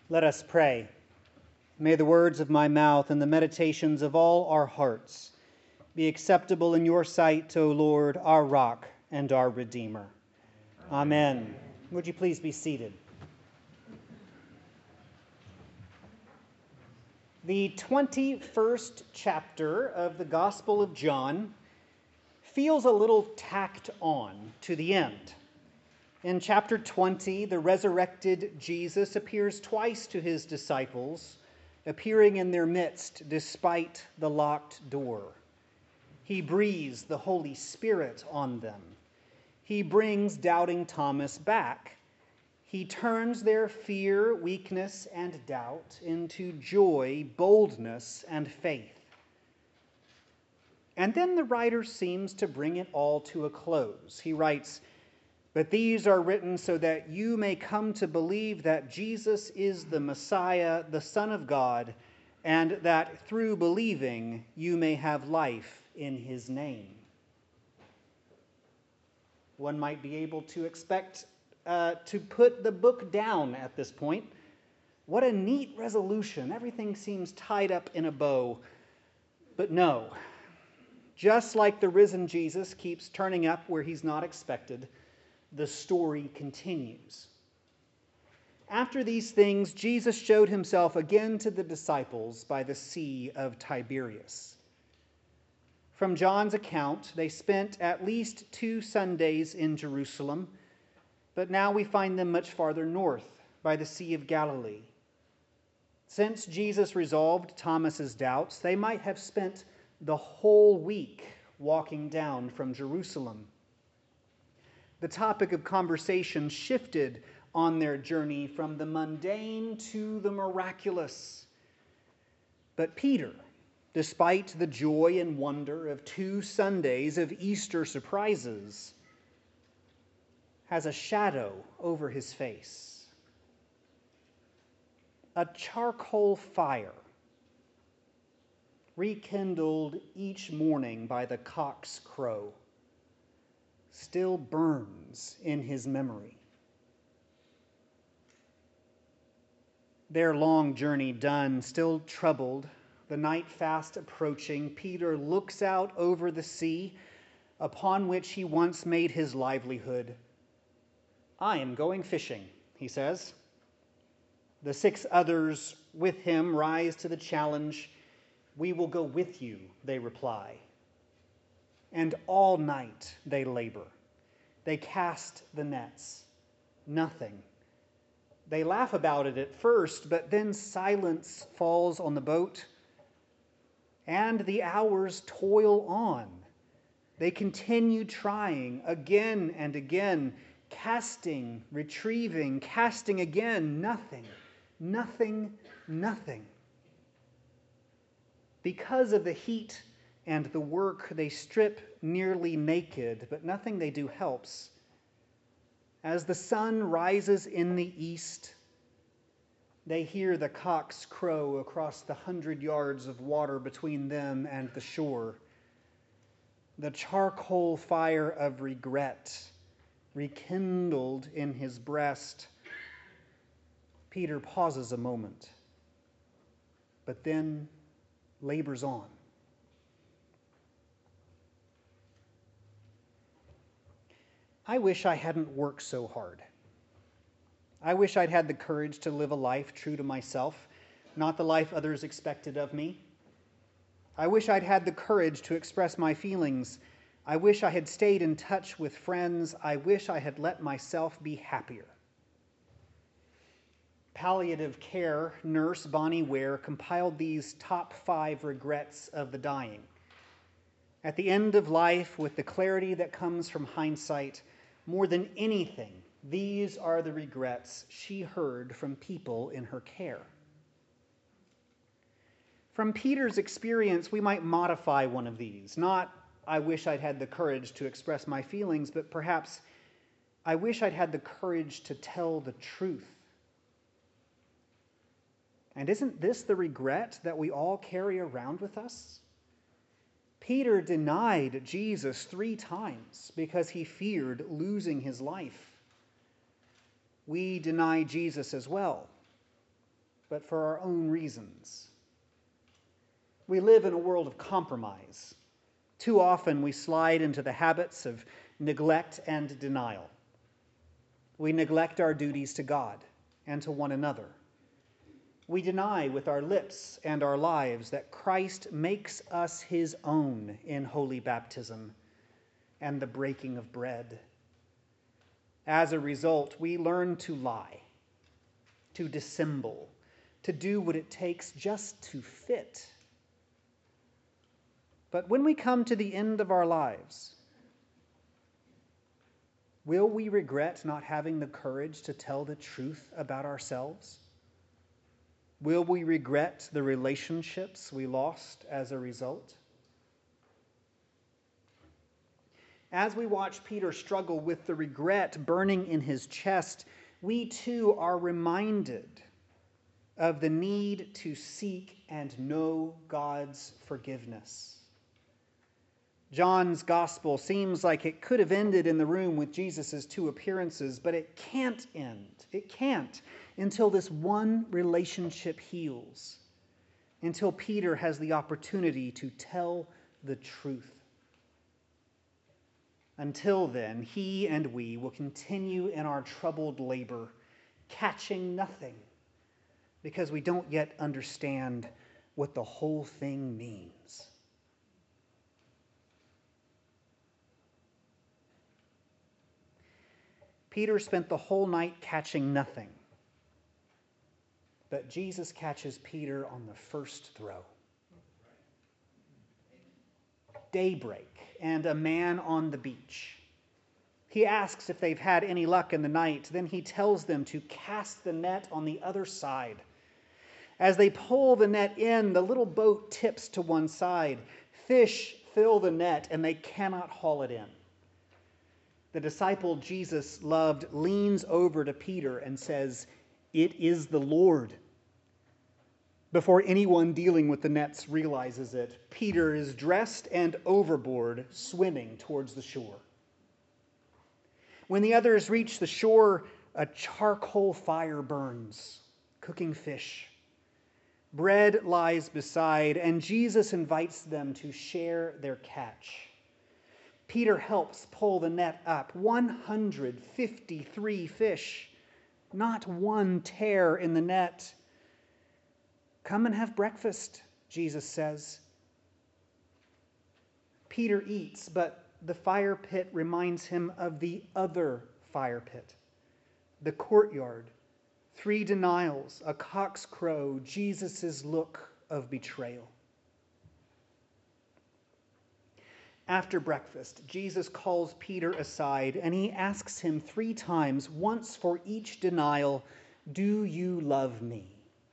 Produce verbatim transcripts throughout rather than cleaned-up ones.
Let us pray. May the words of my mouth and the meditations of all our hearts be acceptable in your sight, O Lord, our rock and our Redeemer. Amen. Amen. Would you please be seated? The twenty-first chapter of the Gospel of John feels a little tacked on to the end. In chapter twenty, the resurrected Jesus appears twice to his disciples, appearing in their midst despite the locked door. He breathes the Holy Spirit on them. He brings doubting Thomas back. He turns their fear, weakness, and doubt into joy, boldness, and faith. And then the writer seems to bring it all to a close. He writes, "But these are written so that you may come to believe that Jesus is the Messiah, the Son of God, and that through believing you may have life in his name." One might be able to expect uh, to put the book down at this point. What a neat resolution. Everything seems tied up in a bow. But no. Just like the risen Jesus keeps turning up where he's not expected, the story continues. After these things, Jesus showed himself again to the disciples by the Sea of Tiberias. From John's account, they spent at least two Sundays in Jerusalem, but now we find them much farther north, by the Sea of Galilee. Since Jesus resolved Thomas's doubts, they might have spent the whole week walking down from Jerusalem. The topic of conversation shifted on their journey from the mundane to the miraculous. But Peter, despite the joy and wonder of two Sundays of Easter surprises, has a shadow over his face. A charcoal fire, rekindled each morning by the cock's crow, still burns in his memory. Their long journey done, still troubled, the night fast approaching, Peter looks out over the sea upon which he once made his livelihood. "I am going fishing," he says. The six others with him rise to the challenge. "We will go with you," they reply. And all night they labor. They cast the nets. Nothing. They laugh about it at first, but then silence falls on the boat, and the hours toil on. They continue trying again and again, casting, retrieving, casting again. Nothing, nothing, nothing. Because of the heat and the work, they strip nearly naked, but nothing they do helps. As the sun rises in the east, they hear the cocks crow across the hundred yards of water between them and the shore. The charcoal fire of regret rekindled in his breast. Peter pauses a moment, but then labors on. I wish I hadn't worked so hard. I wish I'd had the courage to live a life true to myself, not the life others expected of me. I wish I'd had the courage to express my feelings. I wish I had stayed in touch with friends. I wish I had let myself be happier. Palliative care nurse Bonnie Ware compiled these top five regrets of the dying. At the end of life, with the clarity that comes from hindsight, more than anything, these are the regrets she heard from people in her care. From Peter's experience, we might modify one of these. Not, "I wish I'd had the courage to express my feelings," but perhaps, "I wish I'd had the courage to tell the truth." And isn't this the regret that we all carry around with us? Peter denied Jesus three times because he feared losing his life. We deny Jesus as well. but for our own reasons. We live in a world of compromise. Too often we slide into the habits of neglect and denial. We neglect our duties to God and to one another. We deny with our lips and our lives that Christ makes us his own in holy baptism and the breaking of bread. As a result, we learn to lie, to dissemble, to do what it takes just to fit. But when we come to the end of our lives, will we regret not having the courage to tell the truth about ourselves? Will we regret the relationships we lost as a result? As we watch Peter struggle with the regret burning in his chest, we too are reminded of the need to seek and know God's forgiveness. John's gospel seems like it could have ended in the room with Jesus' two appearances, but it can't end. It can't until this one relationship heals, until Peter has the opportunity to tell the truth. Until then, he and we will continue in our troubled labor, catching nothing, because we don't yet understand what the whole thing means. Peter spent the whole night catching nothing, but Jesus catches Peter on the first throw. Daybreak and a man on the beach. He asks if they've had any luck in the night. Then he tells them to cast the net on the other side. As they pull the net in, the little boat tips to one side. Fish fill the net and they cannot haul it in. The disciple Jesus loved leans over to Peter and says, "It is the Lord." Before anyone dealing with the nets realizes it, Peter is dressed and overboard, swimming towards the shore. When the others reach the shore, a charcoal fire burns, cooking fish. Bread lies beside, and Jesus invites them to share their catch. Peter helps pull the net up. one hundred fifty-three fish, not one tear in the net. "Come and have breakfast," Jesus says. Peter eats, but the fire pit reminds him of the other fire pit, the courtyard, three denials, a cock's crow, Jesus' look of betrayal. After breakfast, Jesus calls Peter aside and he asks him three times, once for each denial, "Do you love me?"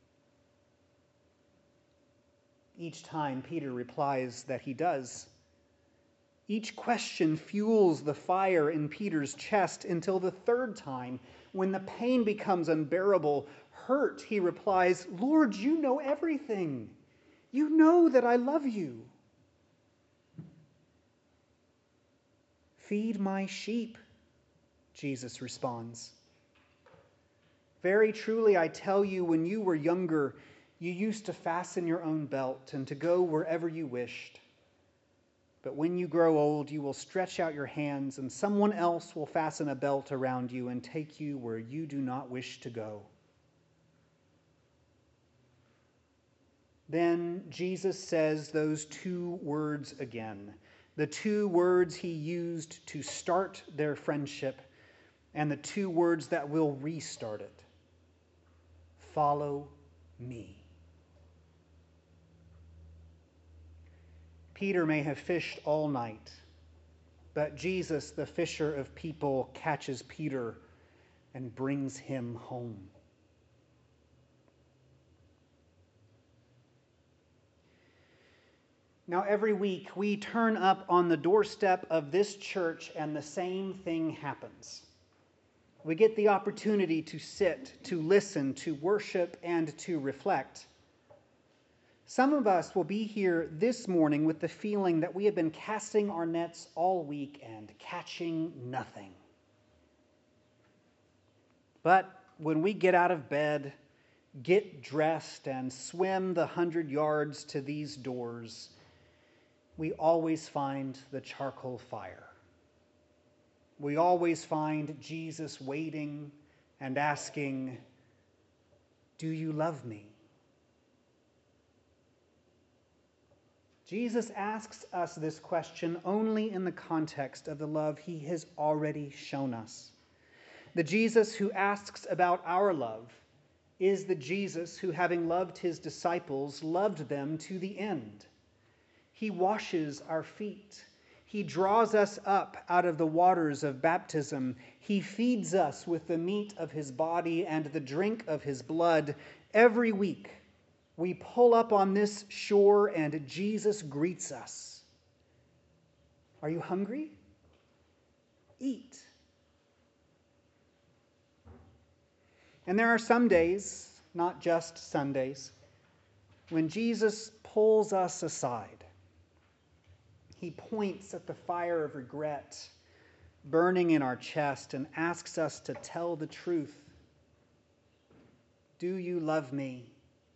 Each time Peter replies that he does. Each question fuels the fire in Peter's chest until the third time, when the pain becomes unbearable, hurt, he replies, "Lord, you know everything. You know that I love you." "Feed my sheep," Jesus responds. "Very truly, I tell you, when you were younger, you used to fasten your own belt and to go wherever you wished. But when you grow old, you will stretch out your hands, and someone else will fasten a belt around you and take you where you do not wish to go." Then Jesus says those two words again, the two words he used to start their friendship, and the two words that will restart it. "Follow me." Peter may have fished all night, but Jesus, the fisher of people, catches Peter and brings him home. Now, every week we turn up on the doorstep of this church and the same thing happens. We get the opportunity to sit, to listen, to worship, and to reflect. Some of us will be here this morning with the feeling that we have been casting our nets all week and catching nothing. But when we get out of bed, get dressed and swim the hundred yards to these doors, we always find the charcoal fire. We always find Jesus waiting and asking, "Do you love me?" Jesus asks us this question only in the context of the love he has already shown us. The Jesus who asks about our love is the Jesus who, having loved his disciples, loved them to the end. He washes our feet. He draws us up out of the waters of baptism. He feeds us with the meat of his body and the drink of his blood. Every week, we pull up on this shore and Jesus greets us. Are you hungry? Eat. And there are some days, not just Sundays, when Jesus pulls us aside. He points at the fire of regret burning in our chest and asks us to tell the truth. Do you love me?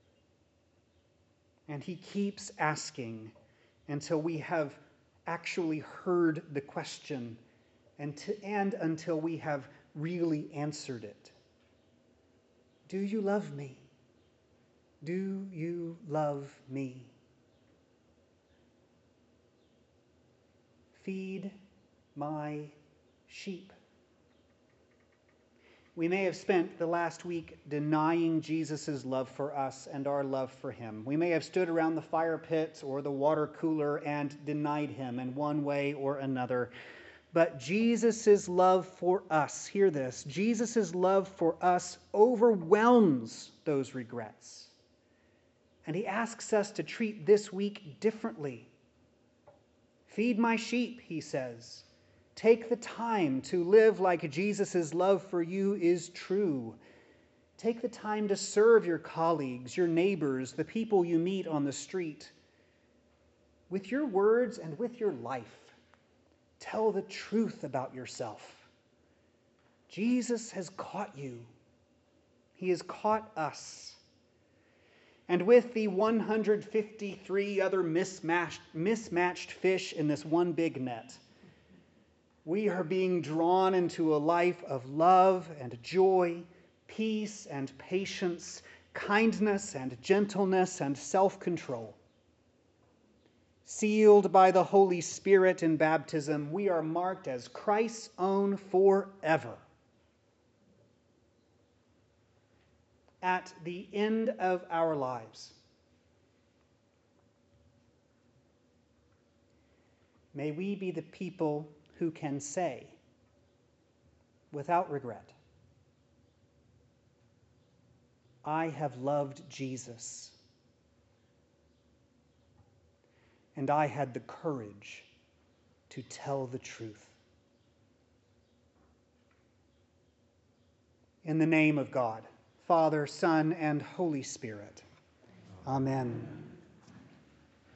And he keeps asking until we have actually heard the question and, to, and until we have really answered it. Do you love me? Do you love me? Feed my sheep. We may have spent the last week denying Jesus' love for us and our love for him. We may have stood around the fire pit or the water cooler and denied him in one way or another. But Jesus' love for us, hear this, Jesus' love for us overwhelms those regrets. And he asks us to treat this week differently. Feed my sheep, he says. Take the time to live like Jesus' love for you is true. Take the time to serve your colleagues, your neighbors, the people you meet on the street. With your words and with your life, tell the truth about yourself. Jesus has caught you. He has caught us. And with the one hundred fifty-three other mismatched, mismatched fish in this one big net, we are being drawn into a life of love and joy, peace and patience, kindness and gentleness and self-control. Sealed by the Holy Spirit in baptism, we are marked as Christ's own forever. At the end of our lives, may we be the people who can say, without regret, I have loved Jesus, and I had the courage to tell the truth. In the name of God, Father, Son, and Holy Spirit. Amen.